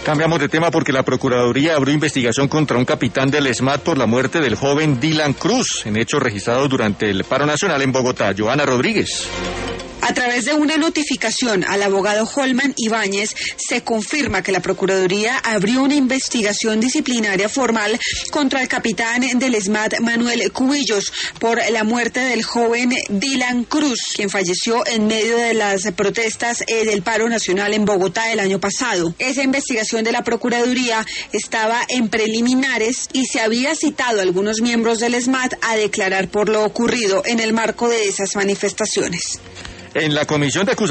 Cambiamos de tema porque la Procuraduría abrió investigación contra un capitán del ESMAD por la muerte del joven Dylan Cruz, en hechos registrados durante el paro nacional en Bogotá. Joana Rodríguez. A través de una notificación al abogado Holman Ibáñez, se confirma que la Procuraduría abrió una investigación disciplinaria formal contra el capitán del ESMAD, Manuel Cubillos, por la muerte del joven Dylan Cruz, quien falleció en medio de las protestas del paro nacional en Bogotá el año pasado. Esa investigación de la Procuraduría estaba en preliminares y se había citado a algunos miembros del ESMAD a declarar por lo ocurrido en el marco de esas manifestaciones. En la comisión de acusación